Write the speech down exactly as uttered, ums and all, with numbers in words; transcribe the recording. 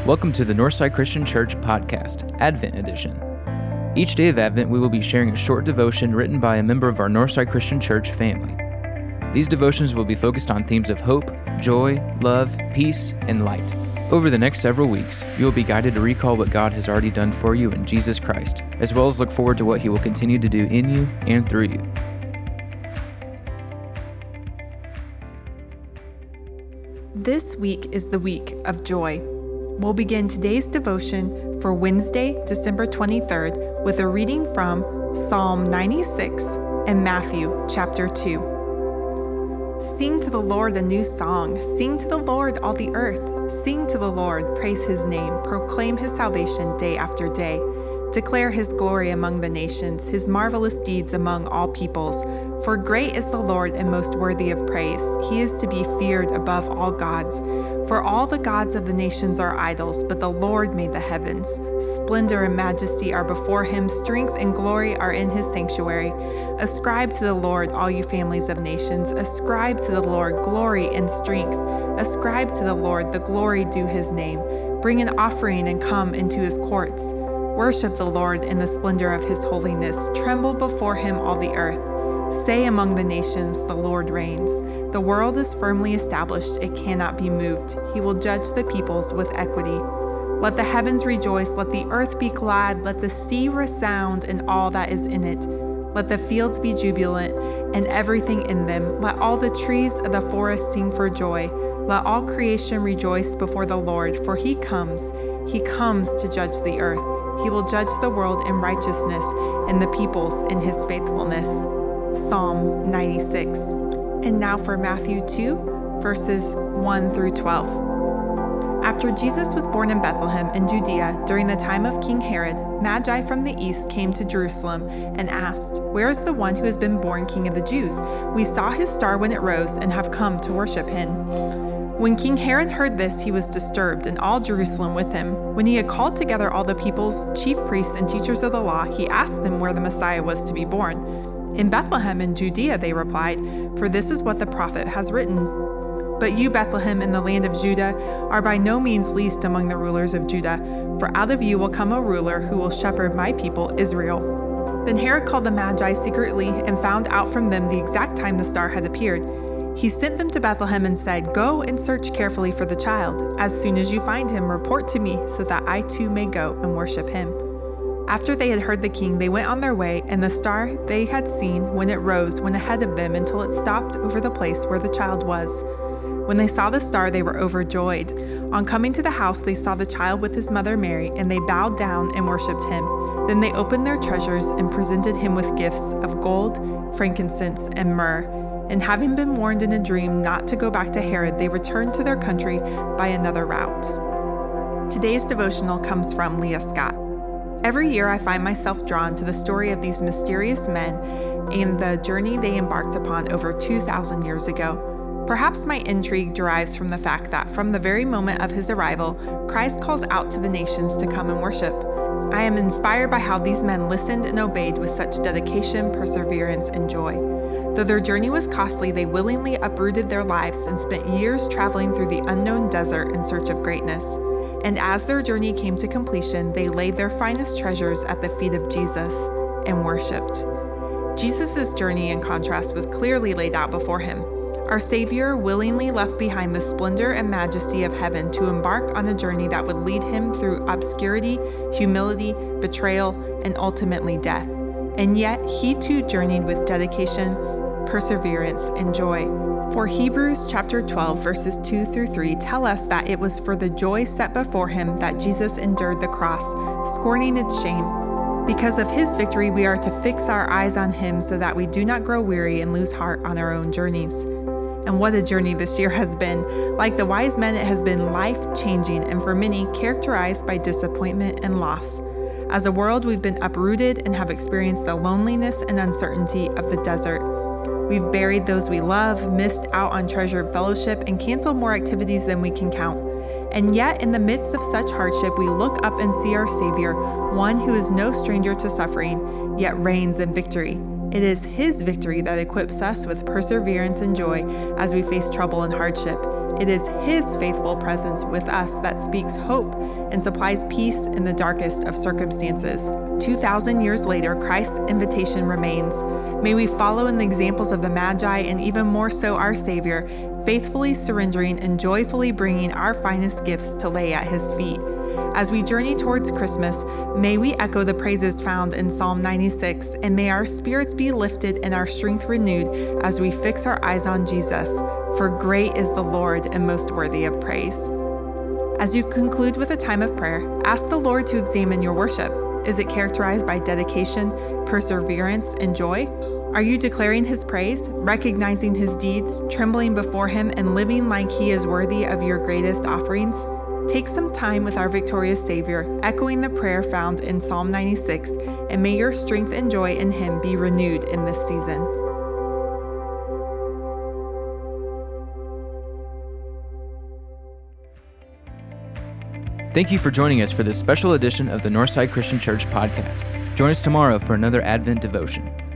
Welcome to the Northside Christian Church Podcast, Advent Edition. Each day of Advent, we will be sharing a short devotion written by a member of our Northside Christian Church family. These devotions will be focused on themes of hope, joy, love, peace, and light. Over the next several weeks, you will be guided to recall what God has already done for you in Jesus Christ, as well as look forward to what He will continue to do in you and through you. This week is the week of joy. We'll begin today's devotion for Wednesday, December twenty-third, with a reading from Psalm ninety-six and Matthew chapter two. Sing to the Lord a new song. Sing to the Lord, all the earth. Sing to the Lord, praise His name. Proclaim His salvation day after day. Declare His glory among the nations, His marvelous deeds among all peoples. For great is the Lord and most worthy of praise. He is to be feared above all gods. For all the gods of the nations are idols, but the Lord made the heavens. Splendor and majesty are before Him. Strength and glory are in His sanctuary. Ascribe to the Lord, all you families of nations. Ascribe to the Lord glory and strength. Ascribe to the Lord the glory due His name. Bring an offering and come into His courts. Worship the Lord in the splendor of His holiness. Tremble before Him, all the earth. Say among the nations, the Lord reigns. The world is firmly established, it cannot be moved. He will judge the peoples with equity. Let the heavens rejoice, let the earth be glad, let the sea resound and all that is in it. Let the fields be jubilant and everything in them. Let all the trees of the forest sing for joy. Let all creation rejoice before the Lord, for He comes. He comes to judge the earth. He will judge the world in righteousness and the peoples in His faithfulness. Psalm ninety-six. And now for Matthew two, verses one through twelve. After Jesus was born in Bethlehem in Judea during the time of King Herod, Magi from the east came to Jerusalem and asked, "Where is the one who has been born King of the Jews? We saw his star when it rose and have come to worship him." When King Herod heard this, he was disturbed, and all Jerusalem with him. When he had called together all the people's chief priests and teachers of the law, he asked them where the Messiah was to be born. "In Bethlehem in Judea," they replied, "for this is what the prophet has written. But you, Bethlehem, in the land of Judah, are by no means least among the rulers of Judah, for out of you will come a ruler who will shepherd my people Israel." Then Herod called the Magi secretly and found out from them the exact time the star had appeared. He sent them to Bethlehem and said, "Go and search carefully for the child. As soon as you find him, report to me, so that I too may go and worship him." After they had heard the king, they went on their way, and the star they had seen when it rose went ahead of them until it stopped over the place where the child was. When they saw the star, they were overjoyed. On coming to the house, they saw the child with his mother Mary, and they bowed down and worshipped him. Then they opened their treasures and presented him with gifts of gold, frankincense, and myrrh. And having been warned in a dream not to go back to Herod, they returned to their country by another route. Today's devotional comes from Leah Scott. Every year I find myself drawn to the story of these mysterious men and the journey they embarked upon over two thousand years ago. Perhaps my intrigue derives from the fact that from the very moment of His arrival, Christ calls out to the nations to come and worship. I am inspired by how these men listened and obeyed with such dedication, perseverance, and joy. Though their journey was costly, they willingly uprooted their lives and spent years traveling through the unknown desert in search of greatness. And as their journey came to completion, they laid their finest treasures at the feet of Jesus and worshiped. Jesus' journey, in contrast, was clearly laid out before Him. Our Savior willingly left behind the splendor and majesty of heaven to embark on a journey that would lead Him through obscurity, humility, betrayal, and ultimately death. And yet, He too journeyed with dedication, perseverance, and joy. For Hebrews chapter twelve, verses two through three tell us that it was for the joy set before Him that Jesus endured the cross, scorning its shame. Because of His victory, we are to fix our eyes on Him so that we do not grow weary and lose heart on our own journeys. And what a journey this year has been. Like the wise men, it has been life-changing and for many characterized by disappointment and loss. As a world, we've been uprooted and have experienced the loneliness and uncertainty of the desert. We've buried those we love, missed out on treasured fellowship, and canceled more activities than we can count. And yet, in the midst of such hardship, we look up and see our Savior, one who is no stranger to suffering, yet reigns in victory. It is His victory that equips us with perseverance and joy as we face trouble and hardship. It is His faithful presence with us that speaks hope and supplies peace in the darkest of circumstances. two thousand years later, Christ's invitation remains. May we follow in the examples of the Magi and even more so our Savior, faithfully surrendering and joyfully bringing our finest gifts to lay at His feet. As we journey towards Christmas, may we echo the praises found in Psalm ninety-six, and may our spirits be lifted and our strength renewed as we fix our eyes on Jesus, for great is the Lord and most worthy of praise. As you conclude with a time of prayer, ask the Lord to examine your worship. Is it characterized by dedication, perseverance, and joy? Are you declaring His praise, recognizing His deeds, trembling before Him, and living like He is worthy of your greatest offerings? Take some time with our victorious Savior, echoing the prayer found in Psalm ninety-six, and may your strength and joy in Him be renewed in this season. Thank you for joining us for this special edition of the Northside Christian Church podcast. Join us tomorrow for another Advent devotion.